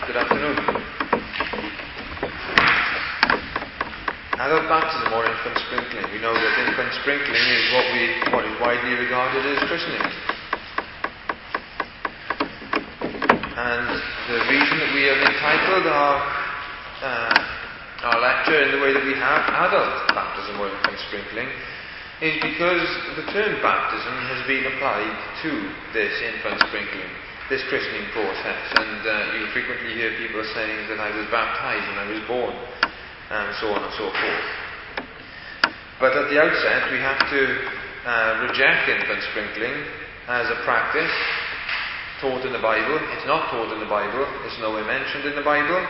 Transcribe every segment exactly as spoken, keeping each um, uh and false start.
Good afternoon. Adult baptism or infant sprinkling. We know that infant sprinkling is what we what is widely regarded as christening. And the reason that we have entitled our uh, our lecture in the way that we have, adult baptism or infant sprinkling, is because the term baptism has been applied to this infant sprinkling, this christening process. And uh, you frequently hear people saying that I was baptized when I was born, and so on and so forth. But at the outset, we have to uh, reject infant sprinkling as a practice taught in the Bible. It's not taught in the Bible. It's nowhere mentioned in the Bible.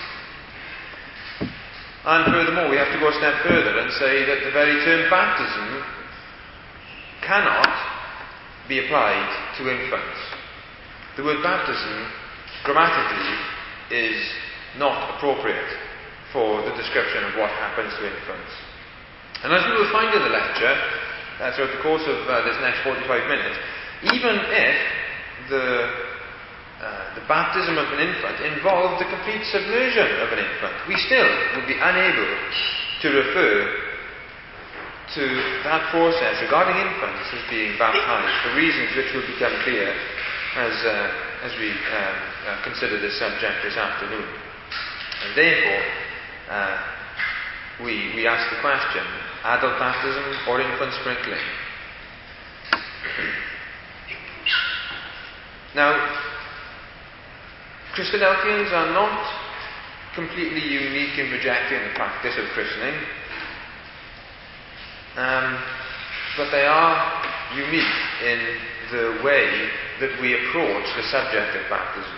And furthermore, we have to go a step further and say that the very term baptism cannot be applied to infants. The word baptism, grammatically, is not appropriate for the description of what happens to infants. And as we will find in the lecture, uh, throughout the course of uh, this next forty-five minutes, even if the Uh, the baptism of an infant involved the complete submersion of an infant, we still would be unable to refer to that process regarding infants as being baptized, for reasons which will become clear as, uh, as we um, uh, consider this subject this afternoon. And therefore, uh, we, we ask the question, adult baptism or infant sprinkling? Now, Christadelphians are not completely unique in rejecting the practice of christening, um, but they are unique in the way that we approach the subject of baptism.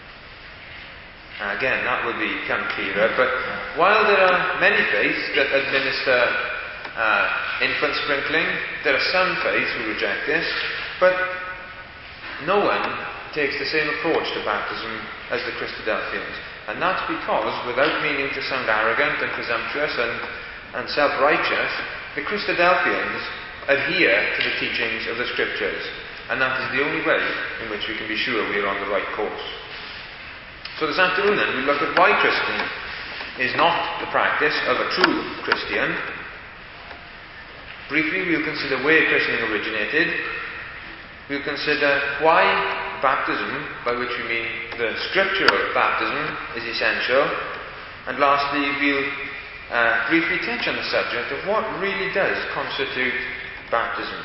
Uh, again, that will become clearer, but while there are many faiths that administer uh, infant sprinkling, there are some faiths who reject this, but no one takes the same approach to baptism as the Christadelphians. And that's because, without meaning to sound arrogant and presumptuous and, and self-righteous, the Christadelphians adhere to the teachings of the Scriptures. And that is the only way in which we can be sure we are on the right course. So this afternoon then, we look at why christening is not the practice of a true Christian. Briefly, we'll consider where christening originated. We'll consider why baptism, by which we mean the scriptural baptism, is essential. And lastly, we'll uh, briefly touch on the subject of what really does constitute baptism.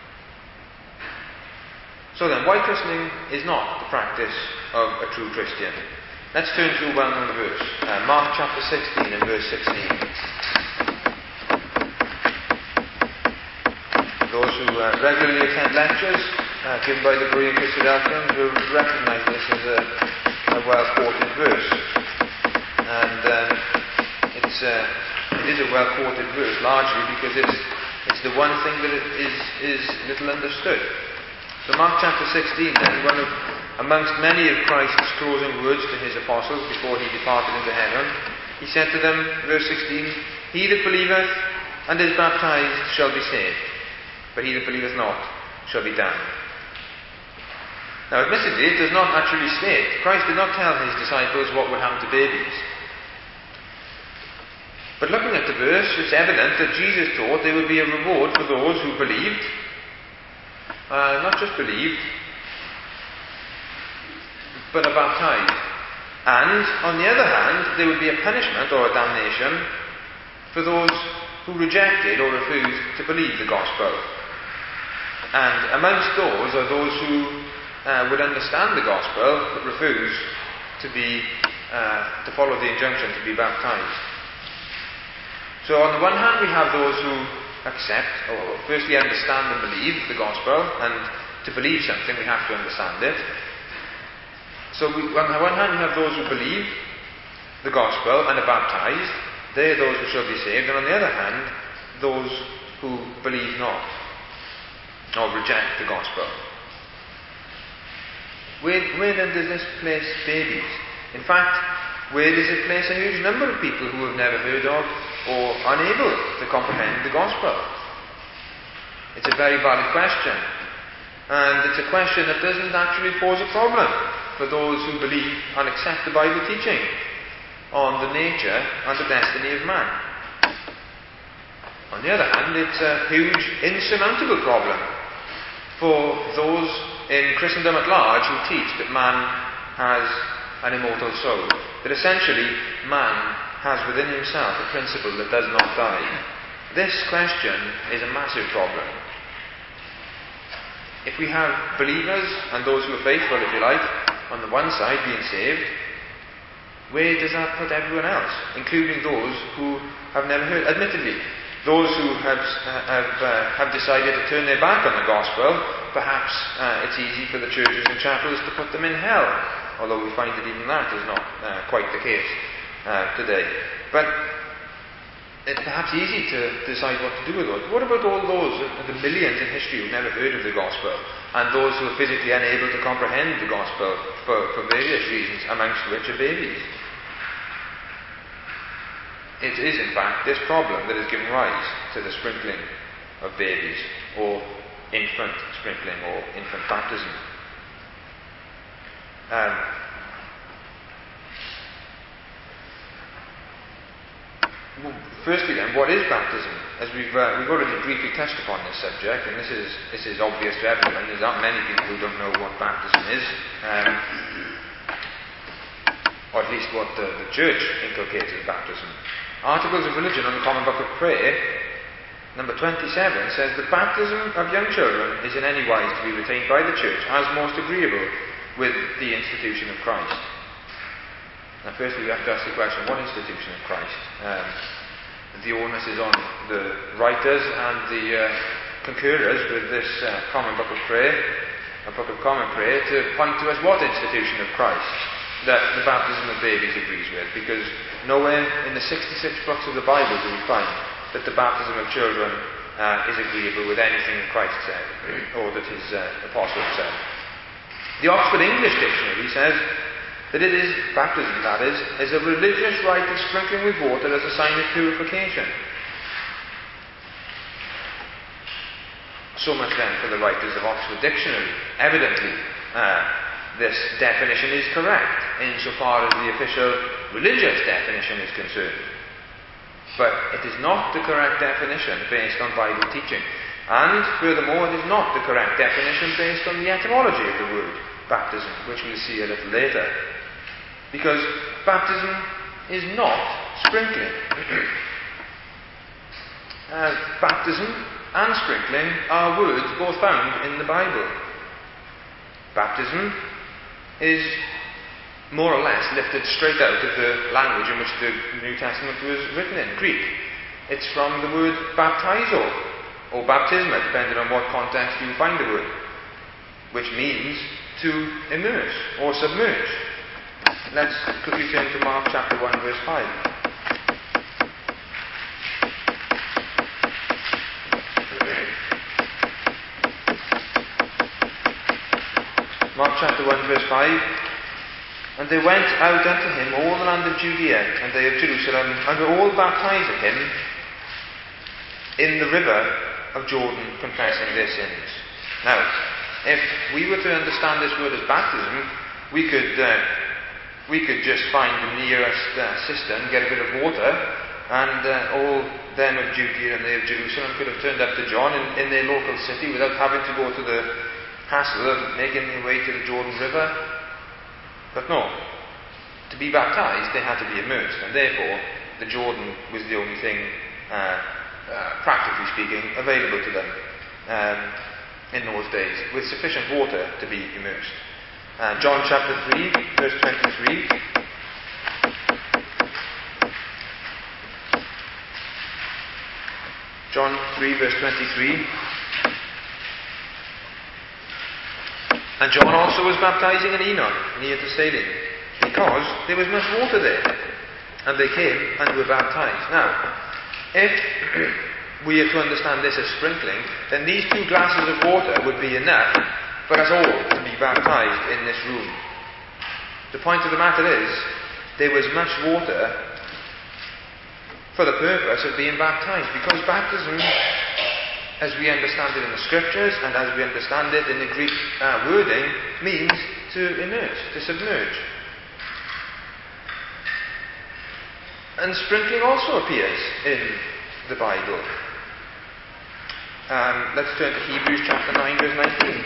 So then, why christening is not the practice of a true Christian? Let's turn to a well-known verse, uh, Mark chapter sixteen and verse sixteen. Those who uh, regularly attend lectures Uh, given by the Berean Christadelphians will recognise this as a, a well-quoted verse. And um, it's, uh, it is a well-quoted verse, largely because it's, it's the one thing that it is, is little understood. So Mark chapter sixteen then, one of, amongst many of Christ's closing words to his apostles before he departed into heaven, he said to them, verse sixteen, "He that believeth and is baptized shall be saved, but he that believeth not shall be damned." Now, admittedly, it does not actually state, Christ did not tell his disciples what would happen to babies. But looking at the verse, it's evident that Jesus taught there would be a reward for those who believed, uh, not just believed, but are baptized. And, on the other hand, there would be a punishment or a damnation for those who rejected or refused to believe the gospel. And amongst those are those who Uh, would understand the gospel but refuse to be uh, to follow the injunction to be baptized. So on the one hand we have those who accept or firstly understand and believe the gospel, and to believe something we have to understand it. So we, on the one hand we have those who believe the gospel and are baptized. They are those who shall be saved. And on the other hand, those who believe not or reject the gospel. Where, where then does this place babies? In fact, where does it place a huge number of people who have never heard of or unable to comprehend the gospel? It's a very valid question. And it's a question that doesn't actually pose a problem. for those who believe and accept the Bible teaching on the nature and the destiny of man. On the other hand, it's a huge, insurmountable problem for those in Christendom at large who teach that man has an immortal soul. That essentially, man has within himself a principle that does not die. This question is a massive problem. If we have believers and those who are faithful, if you like, on the one side being saved, where does that put everyone else, including those who have never heard? Admittedly, those who have uh, have, uh, have decided to turn their back on the gospel, perhaps uh, it's easy for the churches and chapels to put them in hell, although we find that even that is not uh, quite the case uh, today. But it's perhaps easy to decide what to do with those. What about all those, uh, the millions in history who've never heard of the gospel, and those who are physically unable to comprehend the gospel for, for various reasons, amongst which are babies? It is, in fact, this problem that has given rise to the sprinkling of babies, or infant sprinkling, or infant baptism. Um, firstly, then, what is baptism? As we've uh, we've already briefly touched upon this subject, and this is this is obvious to everyone. There's not many people who don't know what baptism is, um, or at least what the, the church inculcates as baptism. Articles of Religion on the Common Book of Prayer, number twenty-seven, says the baptism of young children is in any wise to be retained by the church as most agreeable with the institution of Christ. Now, firstly, we have to ask the question, what institution of Christ? Um, the onus is on the writers and the uh, concurrers with this uh, Common Book of Prayer, a Book of Common Prayer, to point to us what institution of Christ that the baptism of babies agrees with, because nowhere in the sixty-six books of the Bible do we find that the baptism of children uh, is agreeable with anything that Christ said, or that his uh, apostles said. The Oxford English Dictionary says that it is, baptism that is, is a religious rite of sprinkling with water as a sign of purification. So much then for the writers of Oxford Dictionary. Evidently, uh, this definition is correct insofar as the official religious definition is concerned. But it is not the correct definition based on Bible teaching. And furthermore, it is not the correct definition based on the etymology of the word baptism, which we'll see a little later. Because baptism is not sprinkling. uh, baptism and sprinkling are words both found in the Bible. Baptism is more or less lifted straight out of the language in which the New Testament was written in, Greek. It's from the word baptizo, or baptisma, depending on what context you find the word, which means to immerse or submerge. Let's quickly turn to Mark chapter one, verse five. Mark chapter one, verse five. And they went out unto him all the land of Judea, and they of Jerusalem, and were all baptizing him in the river of Jordan, confessing their sins. Now, if we were to understand this word as baptism, we could uh, we could just find the nearest uh, cistern, get a bit of water, and uh, all them of Judea and they of Jerusalem could have turned up to John in, in their local city without having to go to the hassle of making their way to the Jordan River. But no, to be baptized they had to be immersed, and therefore the Jordan was the only thing, uh, uh, practically speaking, available to them um, in those days, with sufficient water to be immersed. Uh, John chapter three, verse twenty-three. John three, verse twenty-three. And John also was baptizing in Enon, near to Salim, because there was much water there. And they came and were baptized. Now, if we are to understand this as sprinkling, then these two glasses of water would be enough for us all to be baptized in this room. The point of the matter is, there was much water for the purpose of being baptized, because baptism, as we understand it in the scriptures and as we understand it in the Greek uh, wording, means to immerse, to submerge. And sprinkling also appears in the Bible. Um, let's turn to Hebrews chapter nine, verse nineteen.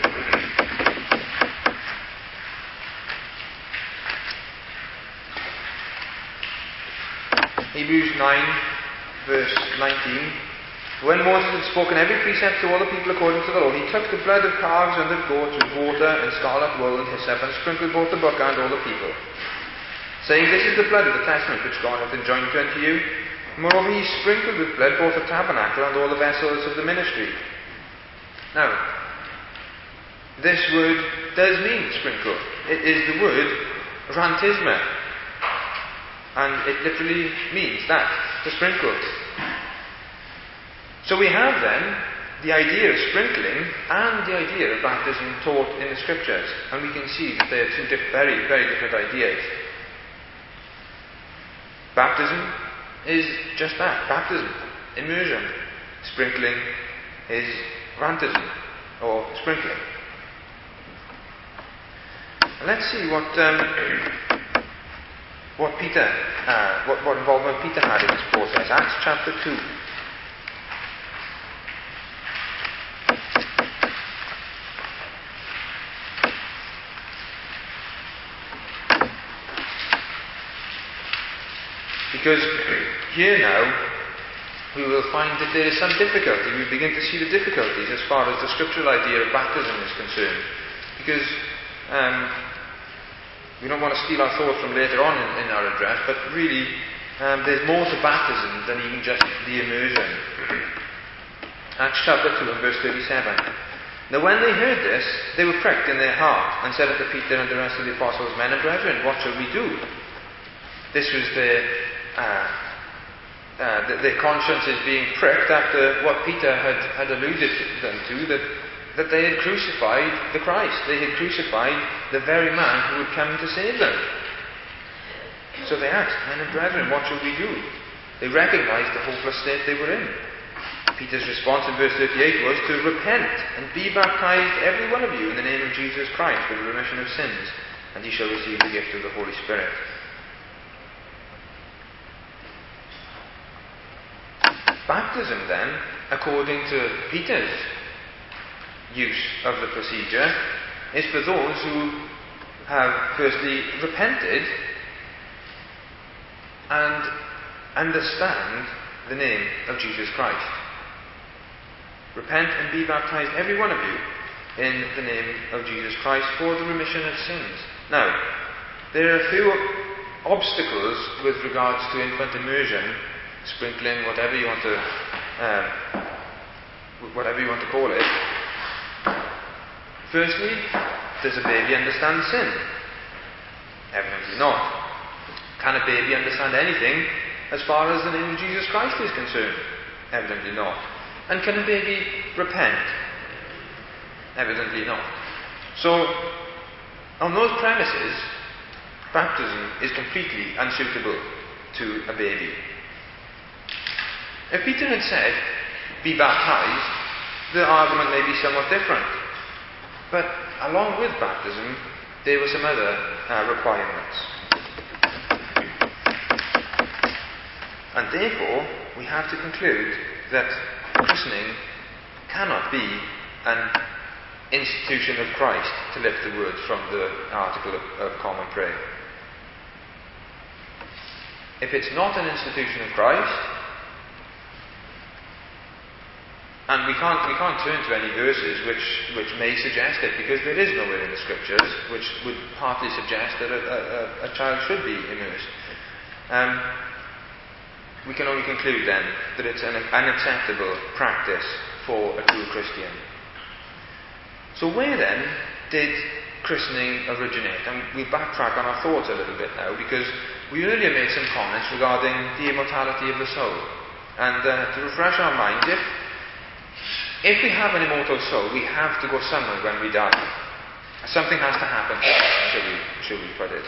Hebrews nine, verse nineteen. When Moses had spoken every precept to all the people according to the law, he took the blood of calves and of goats with water and scarlet wool and hyssop, and sprinkled both the book and all the people, saying, This is the blood of the testament which God hath enjoined unto you. Moreover, he sprinkled with blood both the tabernacle and all the vessels of the ministry. Now, this word does mean sprinkle. It is the word rantisma, and it literally means that, to sprinkle. So we have then the idea of sprinkling and the idea of baptism taught in the scriptures, and we can see that they are two diff- very, very different ideas. Baptism is just that, baptism, immersion. Sprinkling is rantism, or sprinkling. And let's see what um, what Peter, uh, what, what involvement Peter had in this process. Acts chapter two. Because here now, we will find that there is some difficulty. We begin to see the difficulties as far as the scriptural idea of baptism is concerned. Because um, we don't want to steal our thoughts from later on in, in our address, but really, um, there's more to baptism than even just the immersion. Acts chapter two and verse thirty-seven. Now when they heard this, they were pricked in their heart, and said unto Peter and the rest of the apostles, Men and brethren, what shall we do? This was their Uh, uh, the, their consciences being pricked after what Peter had, had alluded them to, that, that they had crucified the Christ. They had crucified the very man who had come to save them. So they asked, Men and brethren, what shall we do? They recognized the hopeless state they were in. Peter's response in verse thirty-eight was to repent and be baptized, every one of you, in the name of Jesus Christ, for the remission of sins, and ye shall receive the gift of the Holy Spirit. Baptism, then, according to Peter's use of the procedure, is for those who have firstly repented and understand the name of Jesus Christ. Repent and be baptized, every one of you, in the name of Jesus Christ for the remission of sins. Now, there are a few obstacles with regards to infant immersion, sprinkling, whatever you want to, um, whatever you want to call it. Firstly, does a baby understand sin? Evidently not. Can a baby understand anything as far as the name of Jesus Christ is concerned? Evidently not. And can a baby repent? Evidently not. So, on those premises, baptism is completely unsuitable to a baby. If Peter had said, be baptized, the argument may be somewhat different. But along with baptism, there were some other uh, requirements. And therefore, we have to conclude that christening cannot be an institution of Christ, to lift the words from the article of, of Common Prayer. If it's not an institution of Christ, and we can't we can't turn to any verses which, which may suggest it, because there is nowhere in the scriptures which would partly suggest that a, a, a child should be immersed. Um, we can only conclude then that it's an unacceptable practice for a true Christian. So where then did christening originate? And we'll backtrack on our thoughts a little bit now, because we earlier made some comments regarding the immortality of the soul. And uh, to refresh our minds, if If we have an immortal soul, we have to go somewhere when we die. Something has to happen, shall we, shall we put it.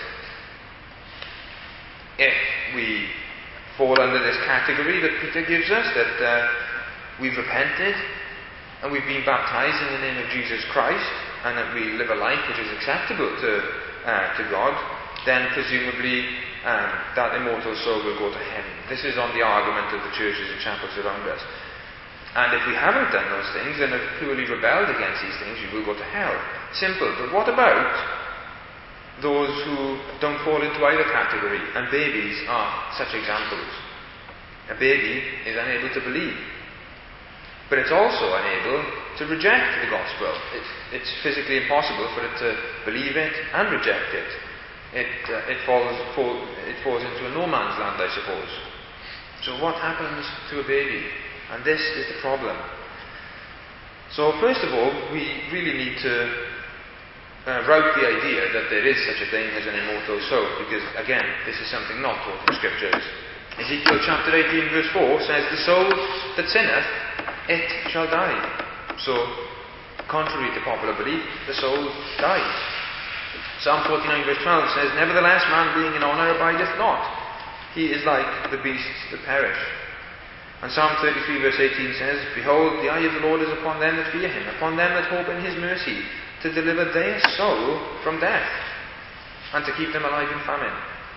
If we fall under this category that Peter gives us, that uh, we've repented and we've been baptized in the name of Jesus Christ, and that we live a life which is acceptable to, uh, to God, then presumably um, that immortal soul will go to heaven. This is on the argument of the churches and chapels around us. And if we haven't done those things and have purely rebelled against these things, we will go to hell. Simple. But what about those who don't fall into either category? And babies are such examples. A baby is unable to believe. But it's also unable to reject the gospel. It's, it's physically impossible for it to believe it and reject it. It, uh, it, falls, fall, it falls into a no man's land, I suppose. So what happens to a baby? And this is the problem. So first of all, we really need to uh, rout the idea that there is such a thing as an immortal soul, because again, this is something not taught in Scriptures. Ezekiel chapter eighteen verse four says, "The soul that sinneth, it shall die." So, contrary to popular belief, the soul dies. Psalm forty-nine verse twelve says, "Nevertheless, man being in honour abideth not. He is like the beasts that perish." And Psalm thirty-three verse eighteen says, "Behold, the eye of the Lord is upon them that fear him, upon them that hope in his mercy, to deliver their soul from death, and to keep them alive in famine."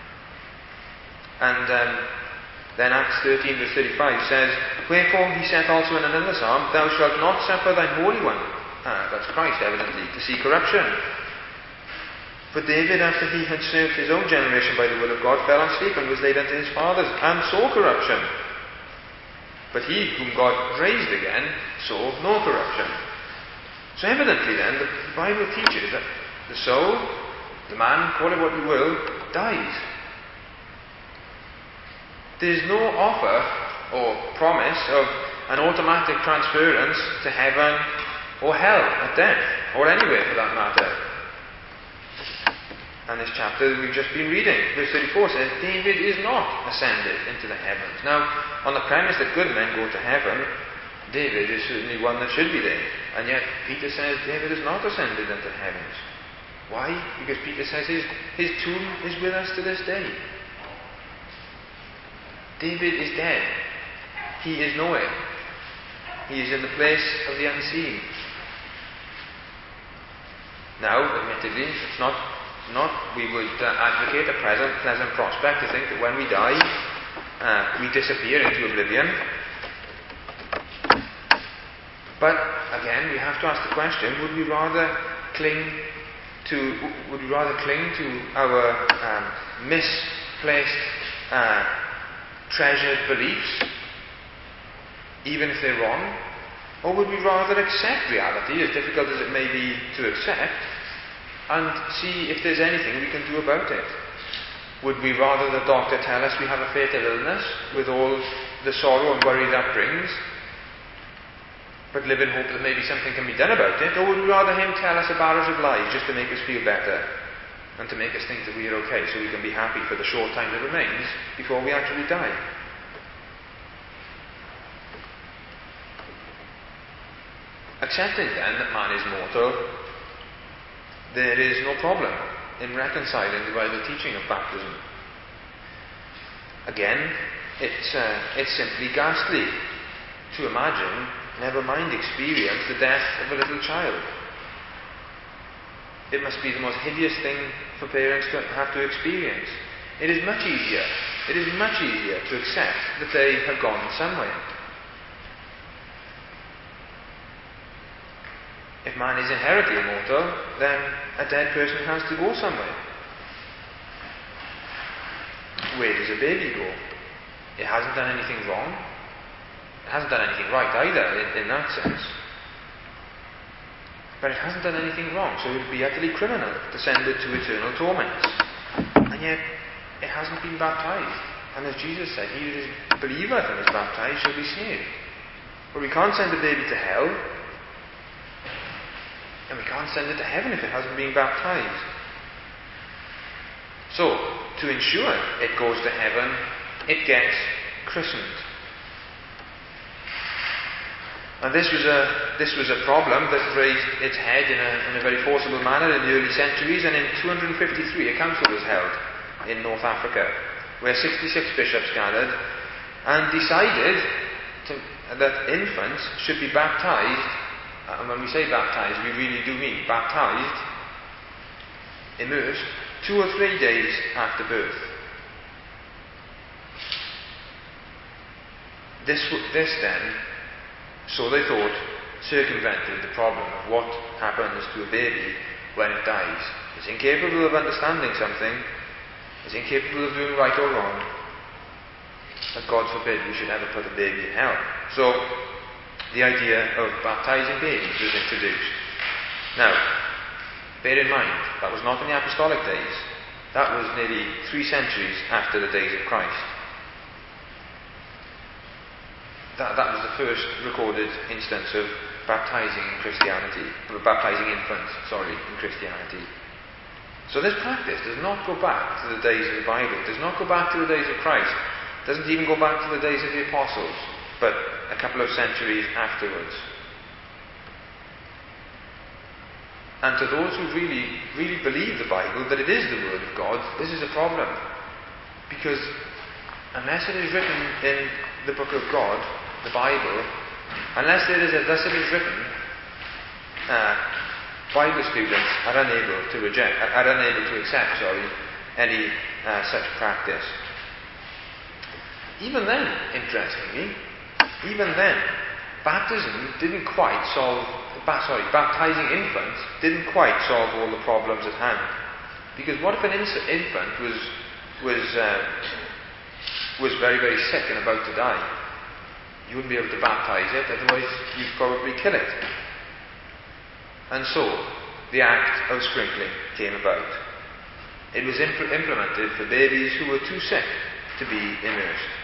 And um, then Acts thirteen verse thirty-five says, "Wherefore he saith also in another psalm, Thou shalt not suffer thine Holy One," ah, that's Christ evidently, "to see corruption." For David, after he had served his own generation by the will of God, fell asleep and was laid unto his fathers, and saw corruption. But he whom God raised again saw no corruption. So evidently then, the Bible teaches that the soul, the man, call it what you will, dies. There is no offer or promise of an automatic transference to heaven or hell at death, or anywhere for that matter. And this chapter that we've just been reading, verse thirty-four says, "David is not ascended into the heavens." Now, on the premise that good men go to heaven, David is certainly one that should be there. And yet, Peter says David is not ascended into the heavens. Why? Because Peter says his, his tomb is with us to this day. David is dead. He is nowhere. He is in the place of the unseen. Now, admittedly, it's not, not we would uh, advocate a present pleasant prospect to think that when we die, uh, we disappear into oblivion. But again, we have to ask the question: Would we rather cling to? Would we rather cling to our um, misplaced, uh, treasured beliefs, even if they're wrong, or would we rather accept reality, as difficult as it may be to accept, and see if there's anything we can do about it? Would we rather the doctor tell us we have a fatal illness with all the sorrow and worry that brings, but live in hope that maybe something can be done about it? Or would we rather him tell us a barrage of lies just to make us feel better and to make us think that we are okay, so we can be happy for the short time that remains before we actually die? Accepting then that man is mortal, there is no problem in reconciling the Bible teaching of baptism. Again, it's, uh, it's simply ghastly to imagine, never mind experience, the death of a little child. It must be the most hideous thing for parents to have to experience. It is much easier, it is much easier to accept that they have gone somewhere. If man is inherently immortal, then a dead person has to go somewhere. Where does a baby go? It hasn't done anything wrong. It hasn't done anything right either, in, in that sense. But it hasn't done anything wrong, so it would be utterly criminal to send it to eternal torments. And yet, it hasn't been baptized. And as Jesus said, he that is believeth and is baptized shall be saved. But we can't send a baby to hell, and we can't send it to heaven if it hasn't been baptized. So, to ensure it goes to heaven, it gets christened. And this was a this was a problem that raised its head in a, in a very forcible manner in the early centuries, and in two hundred fifty-three a council was held in North Africa, where sixty-six bishops gathered and decided to, that infants should be baptized and when we say baptized, we really do mean baptized, immersed, two or three days after birth. This, this then, so they thought, circumvented the problem of what happens to a baby when it dies. It's incapable of understanding something, it's incapable of doing right or wrong, and God forbid we should ever put a baby in hell. So, the idea of baptizing babies was introduced. Now, bear in mind, that was not in the apostolic days. That was nearly three centuries after the days of Christ. That, that was the first recorded instance of baptizing in Christianity, baptizing infants, sorry, in Christianity. So this practice does not go back to the days of the Bible, does not go back to the days of Christ, doesn't even go back to the days of the apostles, but a couple of centuries afterwards. And to those who really, really believe the Bible, that it is the Word of God, this is a problem. Because unless it is written in the book of God, the Bible, unless there is a thus it is written, uh, Bible students are unable to reject, are unable to accept, sorry, any uh, such practice. Even then, interestingly, even then, baptism didn't quite solve, sorry, baptizing infants didn't quite solve all the problems at hand. Because what if an infant was was uh, was very, very sick and about to die? You wouldn't be able to baptize it, otherwise you'd probably kill it. And so, the act of sprinkling came about. It was imp- implemented for babies who were too sick to be immersed.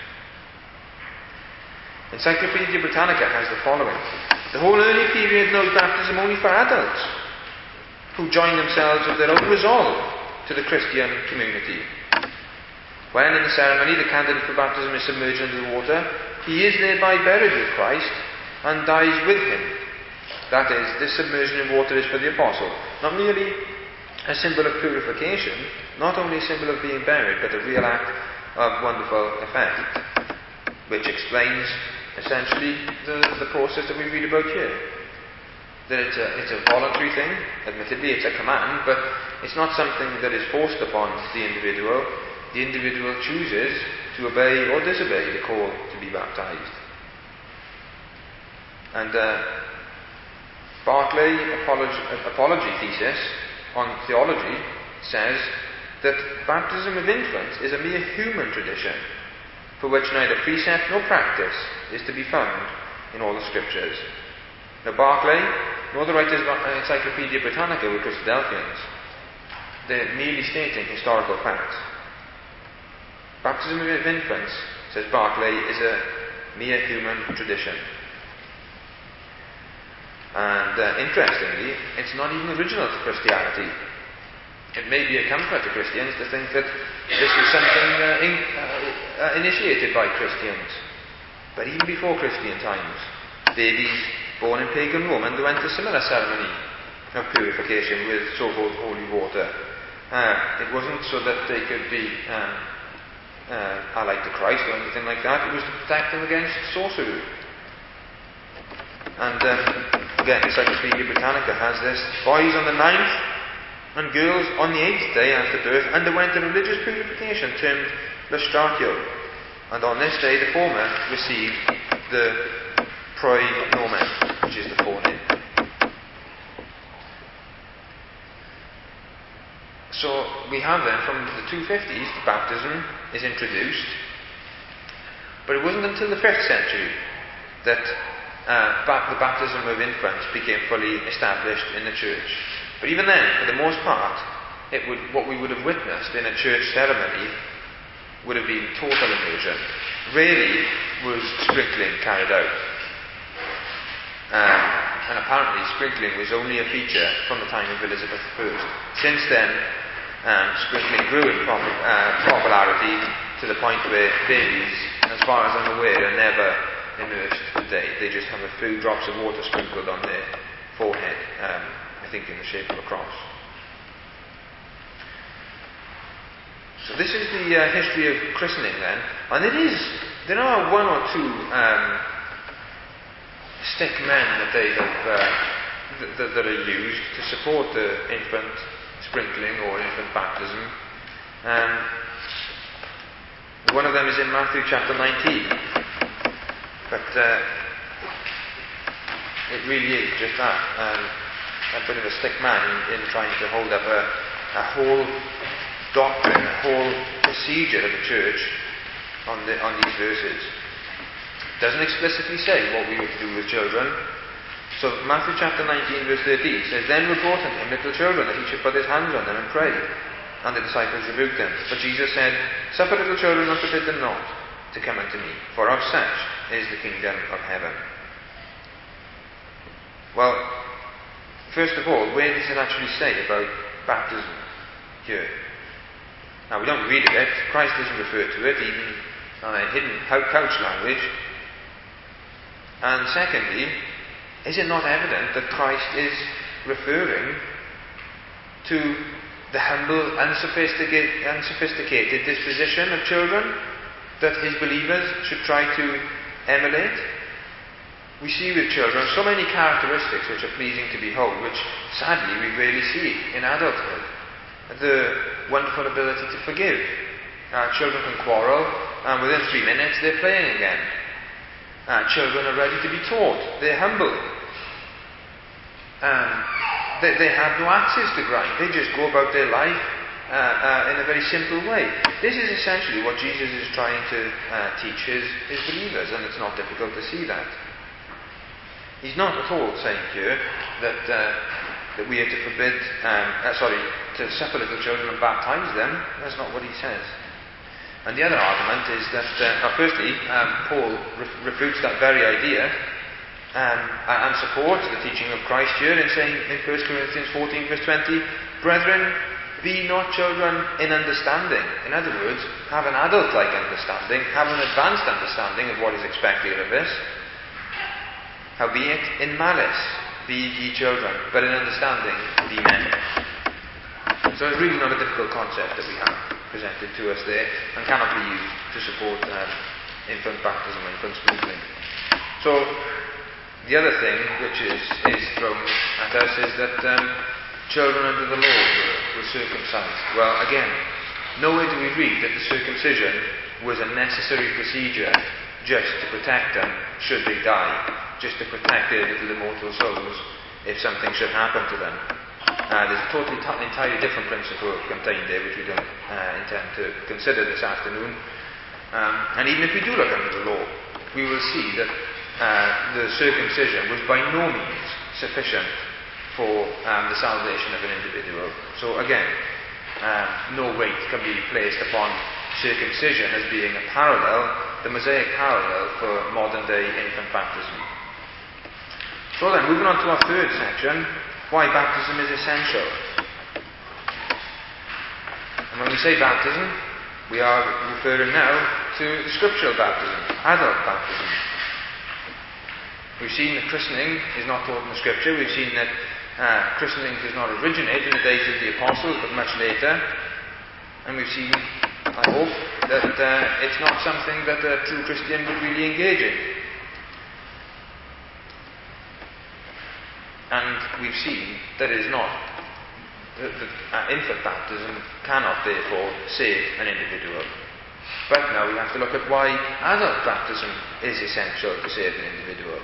Encyclopedia Britannica has the following. The whole early period knows baptism only for adults, who join themselves of their own resolve to the Christian community. When in the ceremony the candidate for baptism is submerged under the water, he is thereby buried with Christ and dies with him. That is, this submersion in water is for the apostle, not merely a symbol of purification, not only a symbol of being buried, but a real act of wonderful effect, which explains essentially the, the process that we read about here. That it's a, it's a voluntary thing, admittedly it's a command, but it's not something that is forced upon the individual. The individual chooses to obey or disobey the call to be baptized. And uh, Barclay apology, apology thesis on theology says that baptism of infants is a mere human tradition, for which neither precept nor practice is to be found in all the scriptures. Now Barclay, nor the writers of Encyclopedia Britannica were Christadelphians. They're merely stating historical facts. Baptism of infants, says Barclay, is a mere human tradition. And uh, interestingly, it's not even original to Christianity. It may be a comfort to Christians to think that this was something uh, in, uh, uh, initiated by Christians. But even before Christian times, babies born in pagan Rome underwent a similar ceremony of purification with so-called holy water. Uh, it wasn't so that they could be um, uh, allied to Christ or anything like that. It was to protect them against sorcery. And um, again, Encyclopedia Britannica has this. Boys on the ninth and girls on the eighth day after birth underwent a religious purification termed lustratio, and on this day the former received the proi nomen, which is the forename. So we have then from the two fifties baptism is introduced, but it wasn't until the fifth century that uh, ba- the baptism of infants became fully established in the church. But even then, for the most part, it would, what we would have witnessed in a church ceremony would have been total immersion. Rarely was sprinkling carried out. Um, and apparently sprinkling was only a feature from the time of Elizabeth the First. Since then, um, sprinkling grew in pop- uh, popularity to the point where babies, as far as I'm aware, are never immersed today. They just have a few drops of water sprinkled on their forehead, um, I think in the shape of a cross. So this is the uh, history of christening then, and it is, there are one or two um, stick men that they have uh, th- th- that are used to support the infant sprinkling or infant baptism. Um, one of them is in Matthew chapter nineteen. But uh, it really is just that. Um, a bit of a stick man in, in trying to hold up a, a whole doctrine, a whole procedure of the church on, the, on these verses. It doesn't explicitly say what we were to do with children. So Matthew chapter nineteen verse thirteen says, "Then were brought unto him little children, that he should put his hands on them and pray. And the disciples rebuked them. But Jesus said, Suffer little children and forbid them not to come unto me, for of such is the kingdom of heaven." Well, first of all, where does it actually say about baptism here? Now, we don't read of it. Christ doesn't refer to it, even on a hidden couch language. And secondly, is it not evident that Christ is referring to the humble, unsophisticated, unsophisticated disposition of children that his believers should try to emulate? We see with children so many characteristics which are pleasing to behold, which sadly we rarely see in adulthood. The wonderful ability to forgive. Uh, children can quarrel, and within three minutes they're playing again. Uh, children are ready to be taught. They're humble. Um, they, they have no axes to grind. They just go about their life uh, uh, in a very simple way. This is essentially what Jesus is trying to uh, teach his, his believers, and it's not difficult to see that. He's not at all saying here that uh, that we are to forbid, um, uh, sorry, to suffer little children and baptize them. That's not what he says. And the other argument is that, uh, firstly, um, Paul ref- refutes that very idea um, and supports the teaching of Christ here in saying in First Corinthians fourteen verse twenty, "Brethren, be not children in understanding." In other words, have an adult-like understanding, have an advanced understanding of what is expected of us. "Howbeit in malice be ye children, but in understanding be men." So it's really not a difficult concept that we have presented to us there, and cannot be used to support um, infant baptism or infant sprinkling. So the other thing which is, is thrown at us is that um, children under the law were, were circumcised. Well, again, nowhere do we read that the circumcision was a necessary procedure just to protect them should they die, just to protect their little immortal souls if something should happen to them. Uh, there's a totally, t- entirely different principle contained there which we don't uh, intend to consider this afternoon. Um, and even if we do look under the law, we will see that uh, the circumcision was by no means sufficient for um, the salvation of an individual. So again, um, no weight can be placed upon circumcision as being a parallel, the Mosaic parallel for modern day infant baptism. So then, moving on to our third section, why baptism is essential. And when we say baptism, we are referring now to the scriptural baptism, adult baptism. We've seen that christening is not taught in the scripture. We've seen that uh, christening does not originate in the days of the apostles, but much later. And we've seen, I hope, that uh, it's not something that a true Christian would really engage in. And we've seen that it is not, that, that uh, infant baptism cannot therefore save an individual. But now we have to look at why adult baptism is essential to save an individual.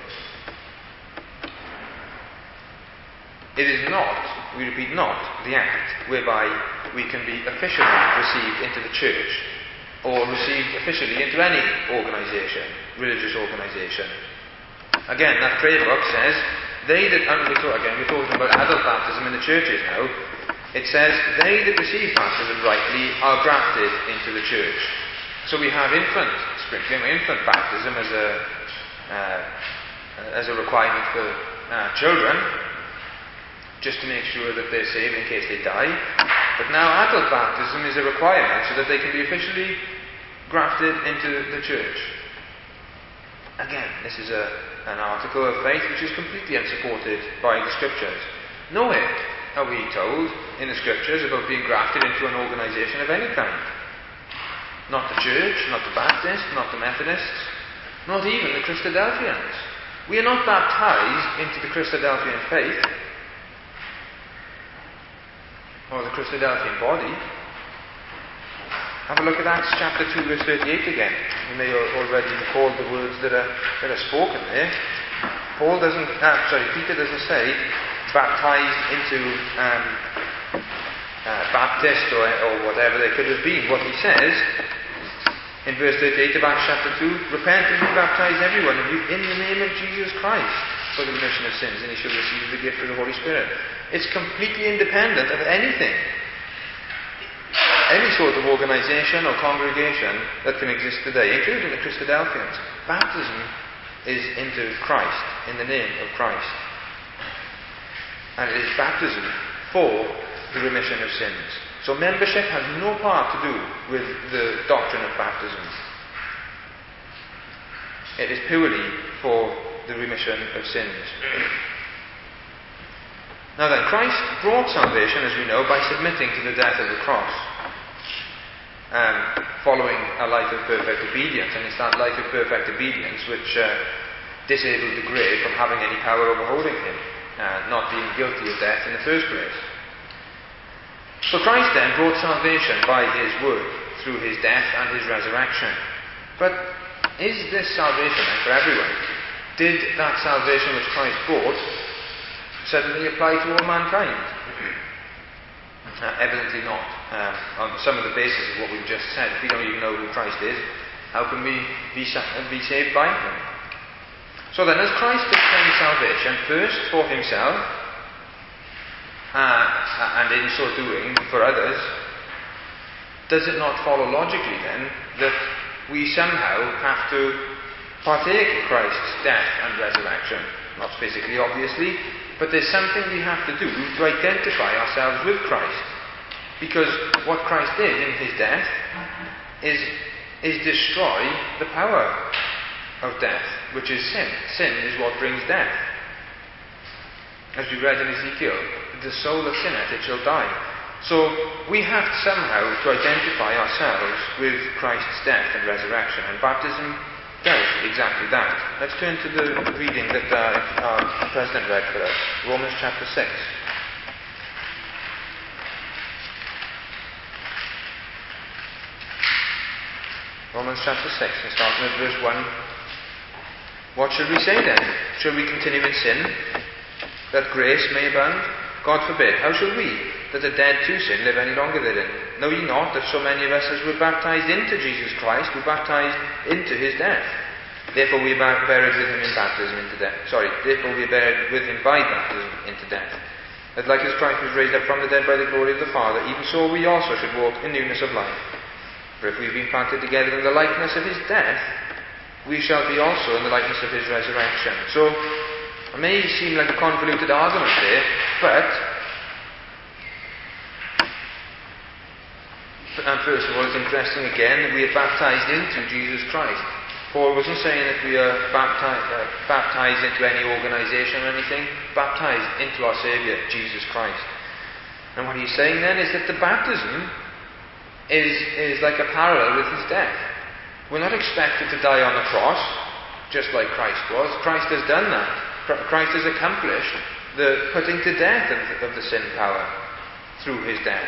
It is not, we repeat, not the act whereby we can be officially received into the church or received officially into any organisation, religious organisation. Again, that prayer book says, they that, and we're talk, again, we're talking about adult baptism in the churches now, it says, they that receive baptism rightly are grafted into the church. So we have infant sprinkling, or infant baptism as a, uh, as a requirement for uh, children, just to make sure that they're saved in case they die. But now adult baptism is a requirement so that they can be officially grafted into the church. Again, this is a, an article of faith which is completely unsupported by the scriptures. Nowhere are we told in the scriptures about being grafted into an organisation of any kind. Not the church, not the Baptists, not the Methodists, not even the Christadelphians. We are not baptized into the Christadelphian faith Christadelphian body. Have a look at Acts chapter two, verse thirty-eight again. You may already recall the words that are, that are spoken there. Paul doesn't, uh, sorry, Peter doesn't say baptized into um, uh, Baptist or, or whatever they could have been. What he says in verse thirty-eight of Acts chapter two, repent and be baptized every one of you in the name of Jesus Christ for the remission of sins, and he shall receive the gift of the Holy Spirit. It's completely independent of anything, any sort of organisation or congregation that can exist today, including the Christadelphians. Baptism is into Christ, in the name of Christ. And it is baptism for the remission of sins. So membership has no part to do with the doctrine of baptism. It is purely for the remission of sins. Now then, Christ brought salvation, as we know, by submitting to the death of the cross, um, following a life of perfect obedience. And it's that life of perfect obedience which uh, disabled the grave from having any power over holding him, uh, not being guilty of death in the first place. So Christ then brought salvation by his work, through his death and his resurrection. But is this salvation then for everyone? Did that salvation which Christ brought suddenly apply to all mankind? Uh, evidently not. Um, on some of the basis of what we've just said, if we don't even know who Christ is, how can we be, be saved by him? So then, as Christ obtained salvation first for himself, uh, and in so doing for others, does it not follow logically then that we somehow have to partake in Christ's death and resurrection? Not physically, obviously, but there's something we have to do to identify ourselves with Christ. Because what Christ did in his death is, is destroy the power of death, which is sin. Sin is what brings death. As we read in Ezekiel, the soul that sinneth, it shall die. So we have somehow to identify ourselves with Christ's death and resurrection, and baptism does exactly that. Let's turn to the reading that uh, our President read for us, Romans chapter six. Romans chapter six, and starting at verse one. What shall we say then? Shall we continue in sin, that grace may abound? God forbid. How shall we, that are dead to sin, live any longer therein? Know ye not that so many of us as were baptized into Jesus Christ were baptized into his death? Therefore we are buried with him in baptism into death. Sorry, therefore we are buried with him by baptism into death. That like as Christ was raised up from the dead by the glory of the Father, even so we also should walk in newness of life. For if we have been planted together in the likeness of his death, we shall be also in the likeness of his resurrection. So, it may seem like a convoluted argument there, but and first of all, it's interesting again that we are baptized into Jesus Christ. Paul wasn't saying that we are baptized, uh, baptized into any organisation or anything, baptized into our Saviour, Jesus Christ. And what he's saying then is that the baptism is, is like a parallel with his death. We're not expected to die on the cross, just like Christ was. Christ has done that. Christ has accomplished the putting to death of the, of the sin power through his death.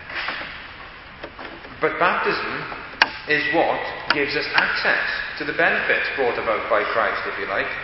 But baptism is what gives us access to the benefits brought about by Christ, if you like.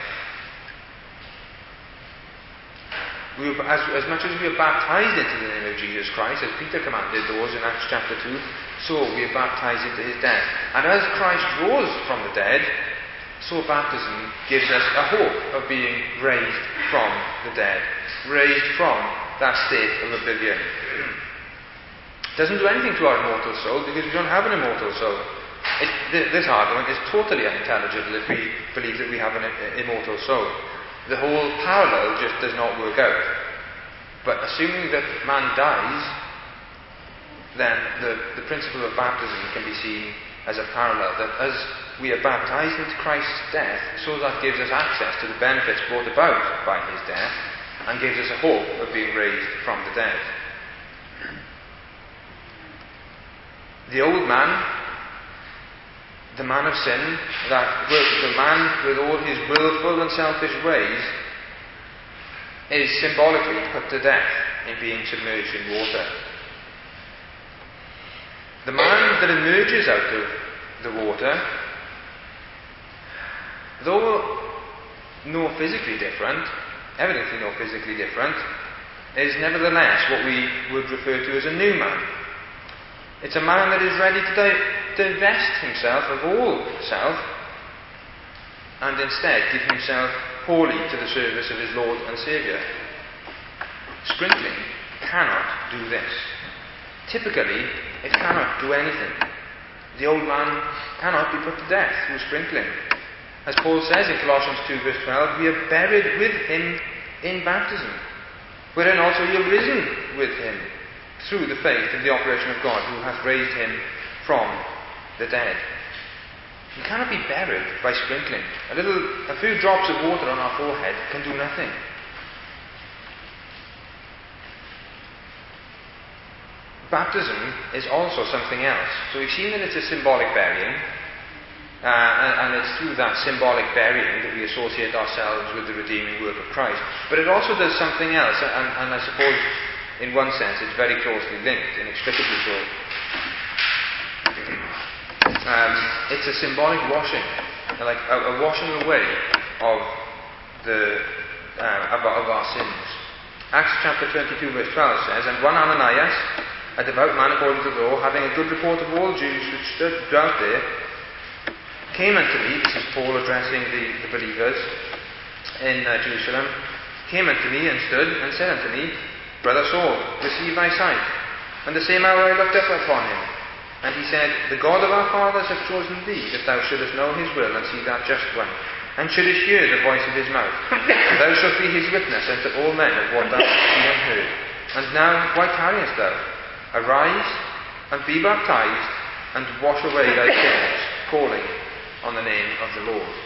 We were, as, as much as we are baptized into the name of Jesus Christ, as Peter commanded those in Acts chapter two, so we are baptized into his death. And as Christ rose from the dead, so baptism gives us a hope of being raised from the dead, raised from that state of oblivion. It doesn't do anything to our immortal soul because we don't have an immortal soul. It, th- this argument is totally unintelligible if we believe that we have an uh, immortal soul. The whole parallel just does not work out. But assuming that man dies, then the, the principle of baptism can be seen as a parallel, that as we are baptized into Christ's death, so that gives us access to the benefits brought about by his death, and gives us a hope of being raised from the dead. The old man, the man of sin, that the man with all his willful and selfish ways, is symbolically put to death in being submerged in water. the man that emerges out of the water, though no physically different, evidently no physically different, is nevertheless what we would refer to as a new man. It's a man that is ready to di- divest himself of all self and instead give himself wholly to the service of his Lord and Saviour. Sprinkling cannot do this. Typically, it cannot do anything. The old man cannot be put to death through sprinkling. As Paul says in Colossians two verse twelve, we are buried with him in baptism, wherein also ye are risen with him through the faith in the operation of God, who hath raised him from the dead. You cannot be buried by sprinkling. A little, a few drops of water on our forehead can do nothing. Baptism is also something else. So we've seen that it's a symbolic burying, uh, and, and it's through that symbolic burying that we associate ourselves with the redeeming work of Christ. But it also does something else, and, and I suppose in one sense it's very closely linked, inextricably so. Um, it's a symbolic washing, like a, a washing away of the uh, of, of our sins. Acts chapter twenty-two verse twelve says, "And one Ananias, a devout man according to the law, having a good report of all Jews which stood dwelt there, came unto me," this is Paul addressing the, the believers in uh, Jerusalem, "came unto me and stood and said unto me, Brother Saul, receive thy sight. And the same hour I looked up upon him. And he said, The God of our fathers hath chosen thee, that thou shouldest know his will and see that just one, and shouldest hear the voice of his mouth. And thou shalt be his witness unto all men of what thou hast seen and heard. And now, why tarriest thou? Arise, and be baptized, and wash away thy sins, calling on the name of the Lord."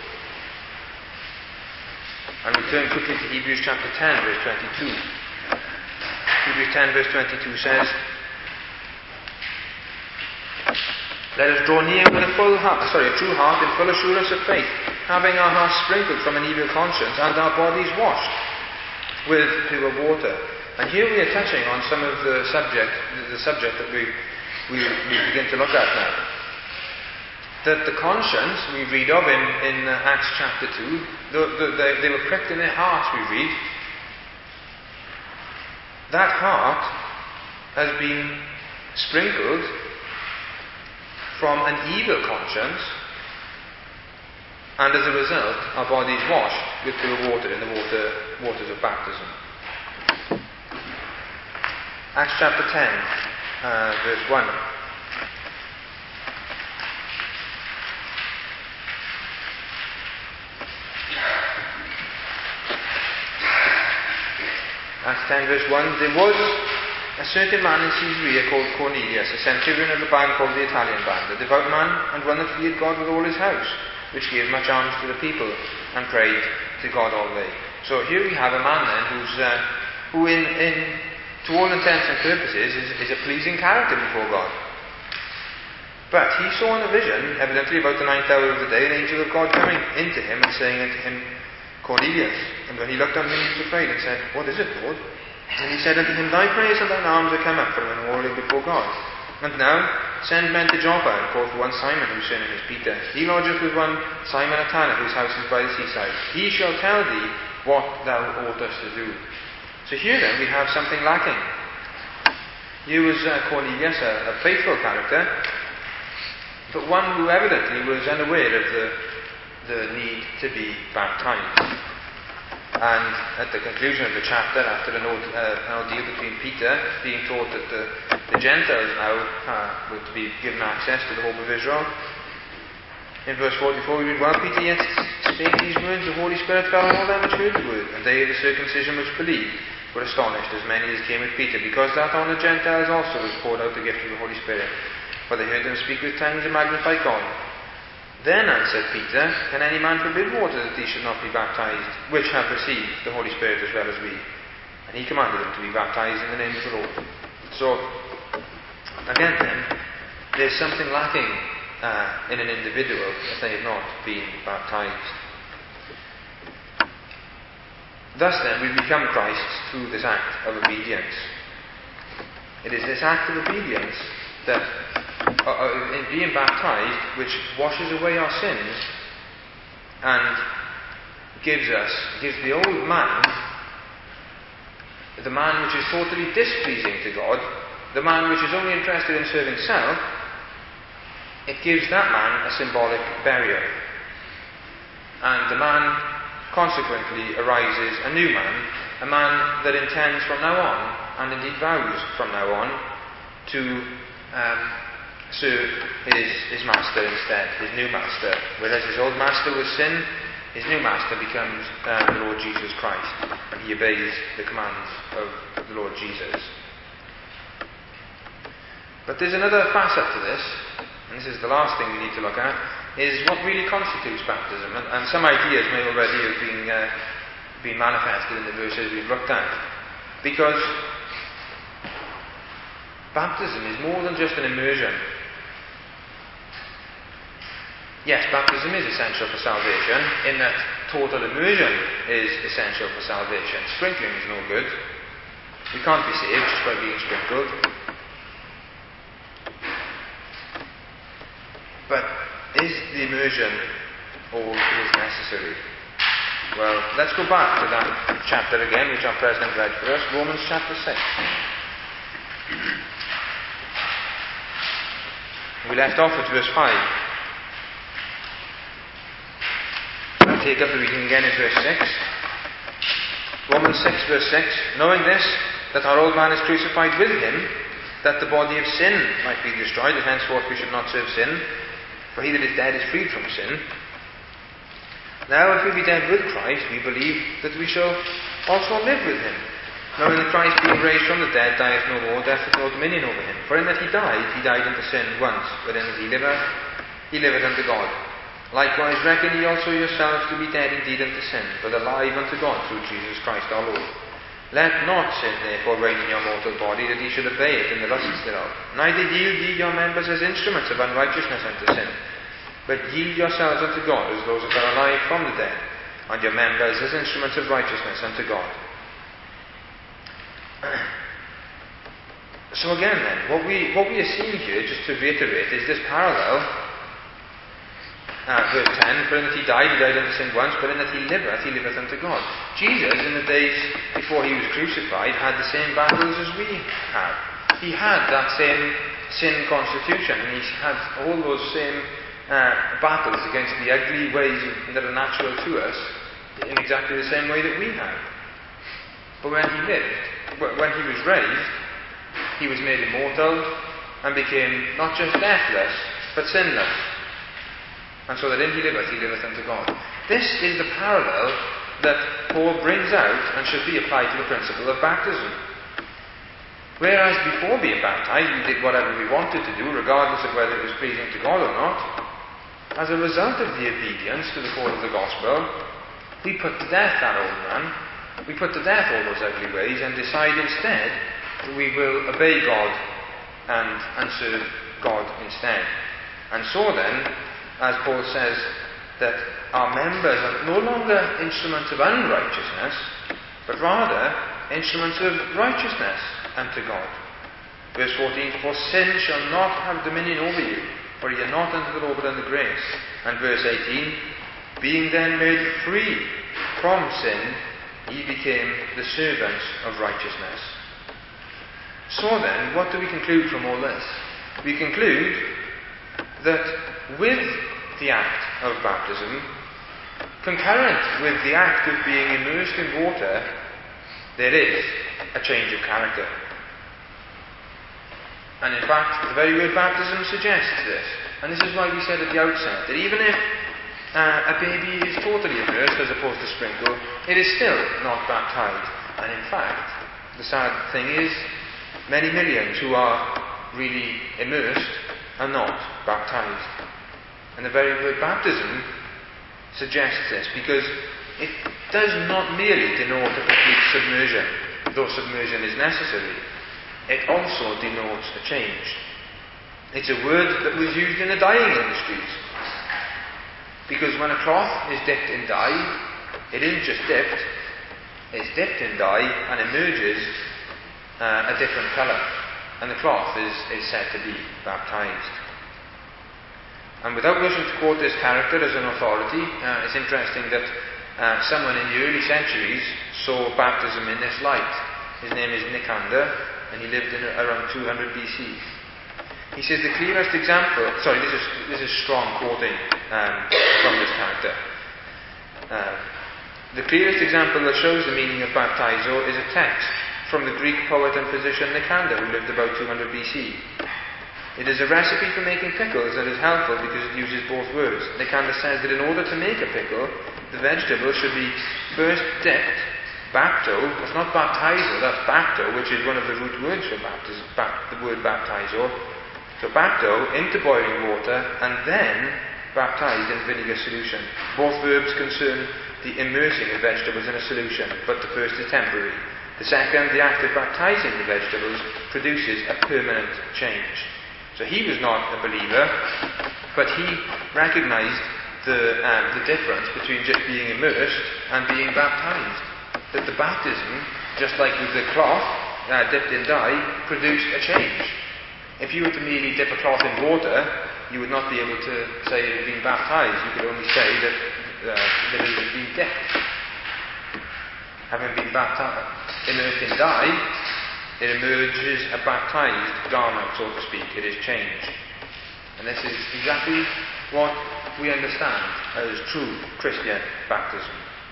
And we turn quickly to Hebrews chapter ten, verse twenty-two. Hebrews ten, verse twenty-two says, "Let us draw near with a full heart, sorry, a true heart in full assurance of faith, having our hearts sprinkled from an evil conscience and our bodies washed with pure water." And here we are touching on some of the subject, the subject that we, we, we begin to look at now. That the conscience we read of in, in uh, Acts chapter two, the, the, they, they were pricked in their hearts, we read. That heart has been sprinkled from an evil conscience, and as a result, our bodies washed with pure water in the water, waters of baptism. Acts chapter ten, uh, verse one. Acts ten, verse one. "There was a certain man in Caesarea called Cornelius, a centurion of the band called the Italian band, a devout man, and one that feared God with all his house, which gave much alms to the people, and prayed to God all day." So here we have a man then who's, uh, who in, in, to all intents and purposes, is, is a pleasing character before God. But he saw in a vision, evidently about the ninth hour of the day, an angel of God coming into him and saying unto him, "Cornelius." And when he looked on him, he was afraid and said, "What is it, Lord?" And he said unto him, "Thy prayers and thine alms are come up from a memorial before God. And now send men to Joppa, and call for one Simon, whose surname is Peter. He lodgeth with one Simon a tanner, whose house is by the seaside. He shall tell thee what thou oughtest to do." So here then we have something lacking. Here was uh, Cornelius, a, a faithful character, but one who evidently was unaware of the, the need to be baptized. And at the conclusion of the chapter, after an, old, uh, an ordeal between Peter, being taught that the, the Gentiles now uh, were to be given access to the hope of Israel, in verse forty-four we read, "While Peter yet spake these words, the Holy Spirit fell on all them which heard the word, and they of the circumcision which believed were astonished, as many as came with Peter, because that on the Gentiles also was poured out the gift of the Holy Spirit. For they heard them speak with tongues and magnify God. Then answered Peter, Can any man forbid water that he should not be baptized, which have received the Holy Spirit as well as we? And he commanded them to be baptized in the name of the Lord." So, again then, there's something lacking uh, in an individual if they have not been baptized. Thus then, we become Christ through this act of obedience. It is this act of obedience that uh, in being baptized, which washes away our sins and gives us, gives the old man, the man which is totally displeasing to God, the man which is only interested in serving self, it gives that man a symbolic burial. And the man, consequently, arises a new man, a man that intends from now on, and indeed vows from now on, to um, serve his, his master instead, his new master. Whereas his old master was sin, his new master becomes uh, the Lord Jesus Christ, and he obeys the commands of the Lord Jesus. But there's another facet to this, and this is the last thing we need to look at, is what really constitutes baptism. And, and some ideas may already have been, uh, been manifested in the verses we've looked at. Because baptism is more than just an immersion. Yes, baptism is essential for salvation, in that total immersion is essential for salvation. Sprinkling is no good. We can't be saved just by being sprinkled. But is the immersion all that is necessary? Well, let's go back to that chapter again, which our President read for us, Romans chapter six. We left off at verse five. I'll take up the reading again in verse six. Romans six, verse six. Knowing this, that our old man is crucified with him, that the body of sin might be destroyed, and henceforth we should not serve sin. For he that is dead is freed from sin. Now if we be dead with Christ, we believe that we shall also live with him. Knowing that Christ being raised from the dead dieth no more, death hath no dominion over him. For in that he died, he died unto sin once, but in that he liveth, he liveth unto God. Likewise reckon ye also yourselves to be dead indeed unto sin, but alive unto God through Jesus Christ our Lord. Let not sin therefore reign in your mortal body, that ye should obey it in the lusts thereof. Neither yield ye your members as instruments of unrighteousness unto sin, but yield yourselves unto God as those that are alive from the dead, and your members as instruments of righteousness unto God. So again then, what we what we are seeing here, just to reiterate, is this parallel. Uh, verse ten, for in that he died, he died unto sin once, but in that he liveth, he liveth unto God. Jesus, in the days before he was crucified, had the same battles as we have. He had that same sin constitution, and he had all those same uh, battles against the ugly ways that are natural to us, in exactly the same way that we have. But when he lived, when he was raised, he was made immortal, and became not just deathless, but sinless. And so that in he liveth, he liveth unto God. This is the parallel that Paul brings out and should be applied to the principle of baptism. Whereas before being baptized, we did whatever we wanted to do, regardless of whether it was pleasing to God or not. As a result of the obedience to the call of the gospel, we put to death that old man, we put to death all those ugly ways, and decide instead that we will obey God and, and serve God instead. And so then, as Paul says, that our members are no longer instruments of unrighteousness, but rather instruments of righteousness unto God. Verse fourteen, for sin shall not have dominion over you, for ye are not unto the law but unto grace. And verse eighteen, being then made free from sin, ye became the servants of righteousness. So then, what do we conclude from all this? We conclude that with the act of baptism, concurrent with the act of being immersed in water, there is a change of character. And in fact, the very word baptism suggests this. And this is why we said at the outset that even if uh, a baby is totally immersed as opposed to sprinkle, it is still not baptized. And in fact, the sad thing is, many millions who are really immersed are not baptized. And the very word baptism suggests this, because it does not merely denote a complete submersion, though submersion is necessary. It also denotes a change. It's a word that was used in the dyeing industries. Because when a cloth is dipped in dye, it isn't just dipped, it's dipped in dye and emerges uh, a different colour. and the cloth is, is said to be baptized. And without wishing to quote this character as an authority, uh, it's interesting that uh, someone in the early centuries saw baptism in this light. His name is Nicander, and he lived in around two hundred B C. He says the clearest example, sorry, this is, this is strong quoting um, from this character. Uh, the clearest example that shows the meaning of baptizo is a text from the Greek poet and physician Nicander, who lived about two hundred B C. It is a recipe for making pickles that is helpful because it uses both words. Nicander says that in order to make a pickle, the vegetable should be first dipped, bapto, that's not baptizo, that's bapto, which is one of the root words for baptizo, bap, the word baptizo. So bapto into boiling water and then baptized in vinegar solution. Both verbs concern the immersing of vegetables in a solution, but the first is temporary. The second, the act of baptizing the vegetables, produces a permanent change. So he was not a believer, but he recognized the, um, the difference between just being immersed and being baptized. That the baptism, just like with the cloth uh, dipped in dye, produced a change. If you were to merely dip a cloth in water, you would not be able to say it had been baptized. You could only say that, uh, that it had been dipped. Having been baptized, immersed in dye, it emerges a baptized garment, so to speak. It is changed. And this is exactly what we understand as true Christian baptism.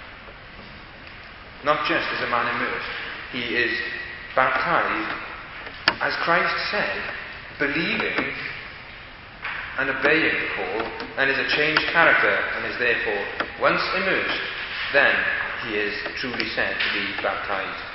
Not just as a man immersed. He is baptized, as Christ said, believing and obeying the call, and is a changed character, and is therefore, once immersed, then he is truly said to be baptized.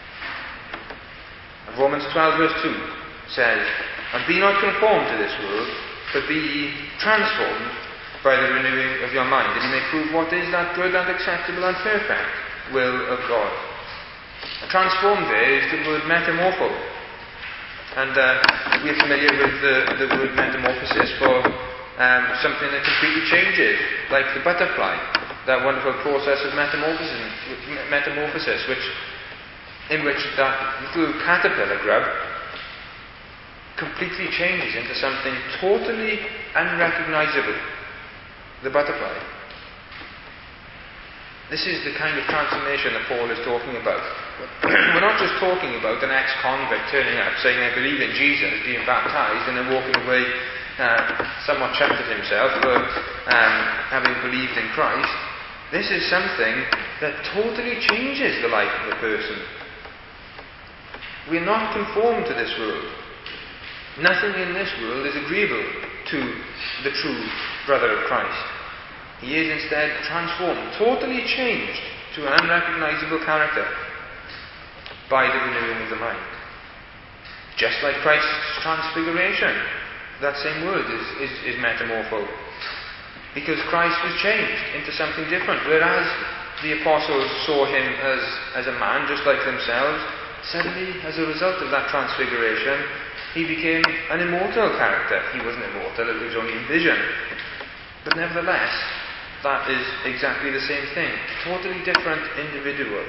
And Romans twelve verse two says, "And be not conformed to this world, but be ye transformed by the renewing of your mind, that ye may prove what is that good and acceptable and perfect will of God." And transformed there is the word metamorpho. And uh, we're familiar with the, the word metamorphosis for um, something that completely changes, like the butterfly, that wonderful process of metamorphosis, metamorphosis which, in which that little caterpillar grub completely changes into something totally unrecognizable, the butterfly. This is the kind of transformation that Paul is talking about. We're not just talking about an ex-convict turning up saying, "I believe in Jesus," being baptized, and then walking away uh, somewhat chuffed at himself for um, having believed in Christ. This is something that totally changes the life of a person. We're not conformed to this world. Nothing in this world is agreeable to the true brother of Christ. He is instead transformed, totally changed to an unrecognizable character by the renewing of the mind. Just like Christ's transfiguration, that same word is, is, is metamorpho. Because Christ was changed into something different. Whereas the apostles saw him as, as a man just like themselves, suddenly, as a result of that transfiguration, he became an immortal character. He wasn't immortal, it was only in vision. But nevertheless, that is exactly the same thing. Totally different individual.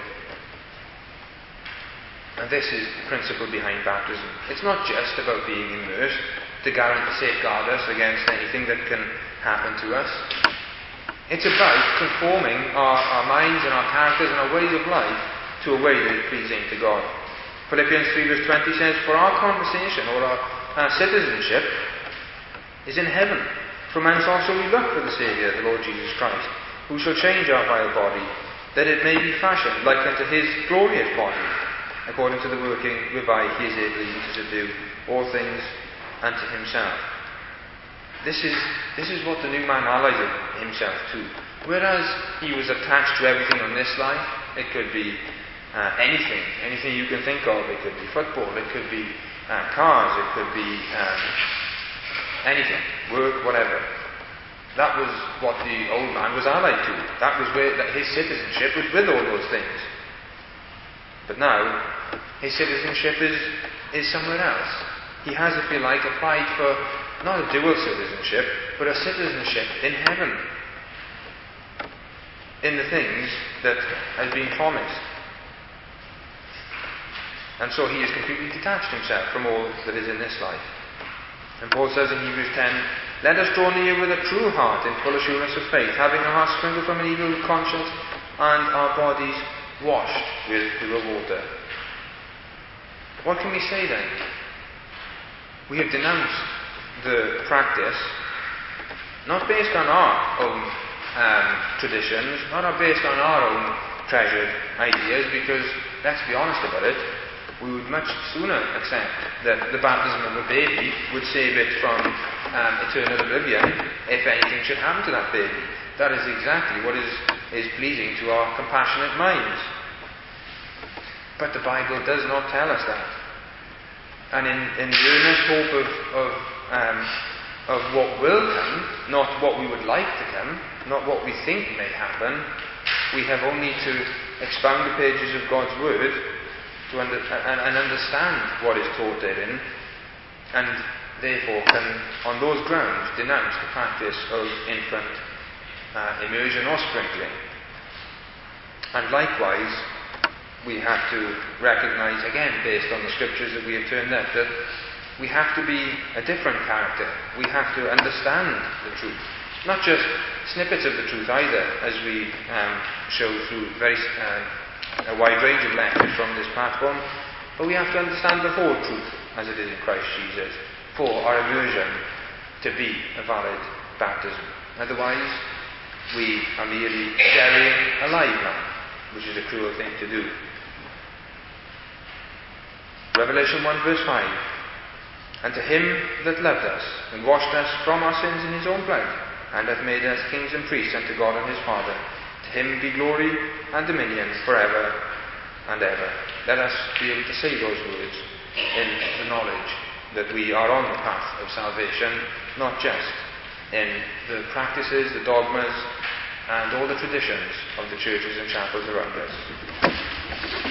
And this is the principle behind baptism. It's not just about being immersed to guarantee, safeguard us against anything that can happen to us. It's about conforming our, our minds and our characters and our ways of life to a way that is pleasing to God. Philippians three verse twenty says, "For our conversation, or our, our citizenship, is in heaven. From whence also we look for the Saviour, the Lord Jesus Christ, who shall change our vile body, that it may be fashioned like unto his glorious body, according to the working whereby he is able to subdue all things unto himself." This is, this is what the new man allies himself to. Whereas he was attached to everything on this life, it could be uh, anything, anything you can think of. It could be football, it could be uh, cars, it could be um, anything, work, whatever. That was what the old man was allied to. That was where that his citizenship was with all those things. But now, his citizenship is, is somewhere else. He has, if you like, applied for not a dual citizenship, but a citizenship in heaven. In the things that has been promised. And so he has completely detached himself from all that is in this life. And Paul says in Hebrews ten, "Let us draw near with a true heart in full assurance of faith, having our hearts sprinkled from an evil conscience and our bodies washed with pure water." What can we say then? We have denounced the practice, not based on our own um, traditions, not based on our own treasured ideas, because, let's be honest about it, we would much sooner accept that the baptism of a baby would save it from um, eternal oblivion if anything should happen to that baby. That is exactly what is, is pleasing to our compassionate minds. But the Bible does not tell us that. And in, in the earnest hope of, of, um, of what will come, not what we would like to come, not what we think may happen, we have only to expound the pages of God's Word to under, and, and understand what is taught therein, and therefore can, on those grounds, denounce the practice of infant uh, immersion or sprinkling. And likewise, we have to recognize, again, based on the scriptures that we have turned up, that we have to be a different character. We have to understand the truth. Not just snippets of the truth either, as we um, show through very uh, a wide range of lectures from this platform, but we have to understand the whole truth as it is in Christ Jesus for our immersion to be a valid baptism. Otherwise, we are merely burying a live man, which is a cruel thing to do. Revelation one verse five. "And to him that loved us, and washed us from our sins in his own blood, and hath made us kings and priests unto God and his Father, to him be glory and dominion forever and ever." Let us be able to say those words in the knowledge that we are on the path of salvation, not just in the practices, the dogmas, and all the traditions of the churches and chapels around us.